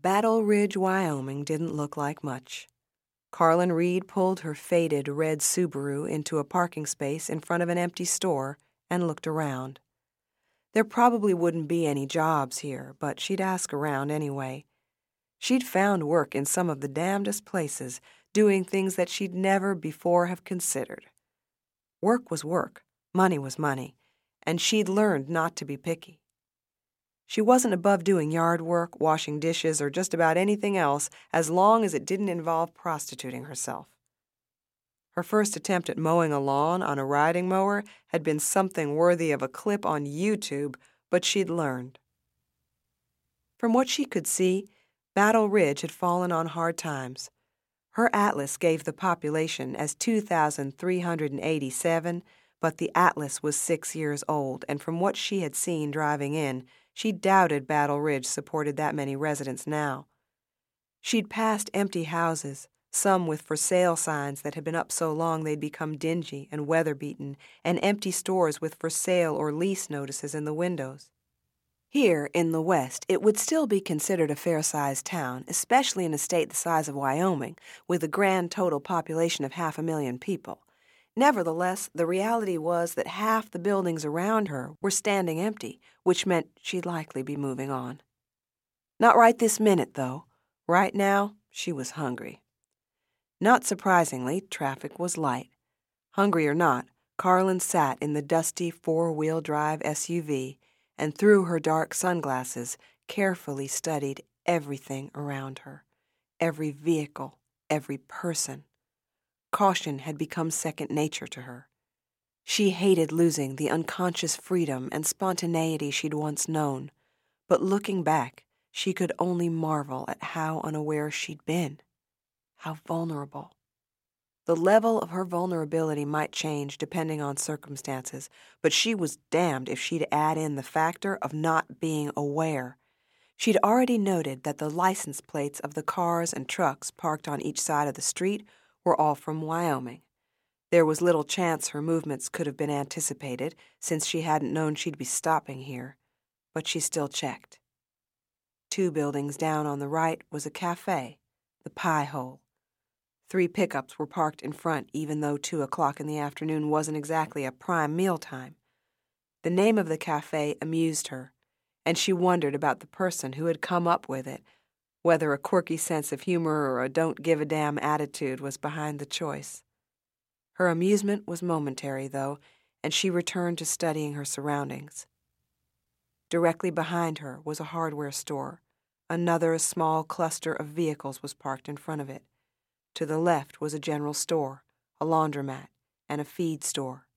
Battle Ridge, Wyoming didn't look like much. Carlin Reed pulled her faded red Subaru into a parking space in front of an empty store and looked around. There probably wouldn't be any jobs here, but she'd ask around anyway. She'd found work in some of the damnedest places, doing things that she'd never before have considered. Work was work, money was money, and she'd learned not to be picky. She wasn't above doing yard work, washing dishes, or just about anything else as long as it didn't involve prostituting herself. Her first attempt at mowing a lawn on a riding mower had been something worthy of a clip on YouTube, but she'd learned. From what she could see, Battle Ridge had fallen on hard times. Her atlas gave the population as 2,387, but the atlas was 6 years old, and from what she had seen driving in, she doubted Battle Ridge supported that many residents now. She'd passed empty houses, some with for sale signs that had been up so long they'd become dingy and weather-beaten, and empty stores with for sale or lease notices in the windows. Here, in the West, it would still be considered a fair-sized town, especially in a state the size of Wyoming, with a grand total population of 500,000 people. Nevertheless, the reality was that half the buildings around her were standing empty, which meant she'd likely be moving on. Not right this minute, though. Right now, she was hungry. Not surprisingly, traffic was light. Hungry or not, Carlin sat in the dusty four-wheel drive SUV and through her dark sunglasses carefully studied everything around her, every vehicle, every person. Caution had become second nature to her. She hated losing the unconscious freedom and spontaneity she'd once known, but looking back, she could only marvel at how unaware she'd been, how vulnerable. The level of her vulnerability might change depending on circumstances, but she was damned if she'd add in the factor of not being aware. She'd already noted that the license plates of the cars and trucks parked on each side of the street were all from Wyoming. There was little chance her movements could have been anticipated, since she hadn't known she'd be stopping here, but she still checked. 2 buildings down on the right was a cafe, the Pie Hole. 3 pickups were parked in front, even though 2 o'clock in the afternoon wasn't exactly a prime mealtime. The name of the cafe amused her, and she wondered about the person who had come up with it, whether a quirky sense of humor or a don't-give-a-damn attitude was behind the choice. Her amusement was momentary, though, and she returned to studying her surroundings. Directly behind her was a hardware store. Another small cluster of vehicles was parked in front of it. To the left was a general store, a laundromat, and a feed store.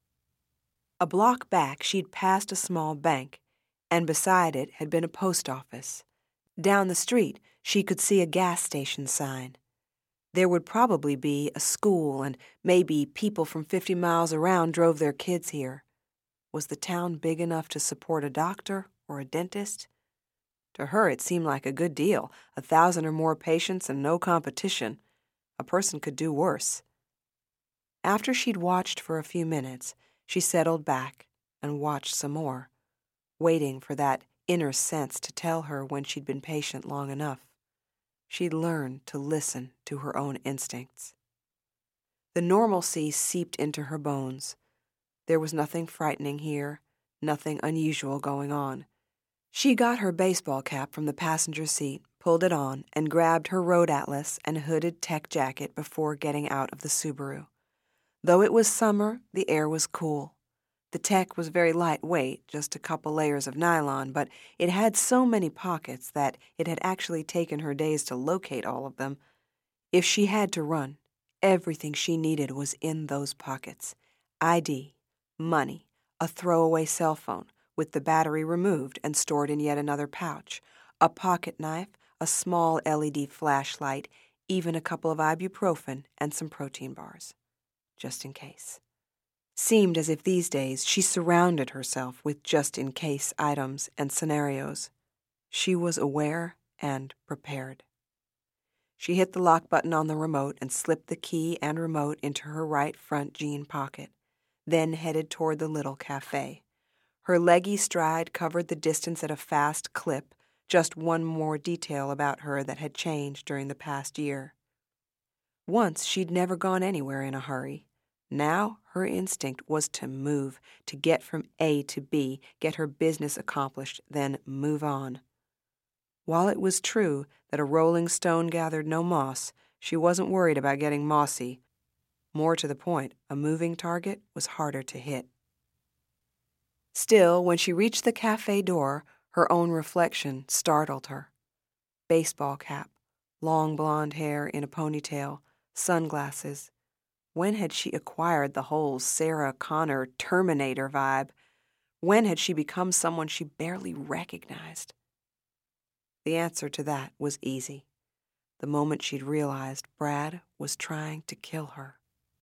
A block back, she'd passed a small bank, and beside it had been a post office. Down the street, she could see a gas station sign. There would probably be a school, and maybe people from 50 miles around drove their kids here. Was the town big enough to support a doctor or a dentist? To her, it seemed like a good deal, 1,000 or more patients and no competition. A person could do worse. After she'd watched for a few minutes, she settled back and watched some more, waiting for that inner sense to tell her when she'd been patient long enough. She'd learned to listen to her own instincts. The normalcy seeped into her bones. There was nothing frightening here, nothing unusual going on. She got her baseball cap from the passenger seat, pulled it on, and grabbed her road atlas and hooded tech jacket before getting out of the Subaru. Though it was summer, the air was cool. The tech was very lightweight, just a couple layers of nylon, but it had so many pockets that it had actually taken her days to locate all of them. If she had to run, everything she needed was in those pockets. ID, money, a throwaway cell phone, with the battery removed and stored in yet another pouch, a pocket knife, a small LED flashlight, even a couple of ibuprofen and some protein bars, just in case. Seemed as if these days she surrounded herself with just-in-case items and scenarios. She was aware and prepared. She hit the lock button on the remote and slipped the key and remote into her right front jean pocket, then headed toward the little cafe. Her leggy stride covered the distance at a fast clip, just one more detail about her that had changed during the past year. Once she'd never gone anywhere in a hurry. Now her instinct was to move, to get from A to B, get her business accomplished, then move on. While it was true that a rolling stone gathered no moss, she wasn't worried about getting mossy. More to the point, a moving target was harder to hit. Still, when she reached the cafe door, her own reflection startled her. Baseball cap, long blonde hair in a ponytail, sunglasses. When had she acquired the whole Sarah Connor Terminator vibe? When had she become someone she barely recognized? The answer to that was easy. The moment she'd realized Brad was trying to kill her.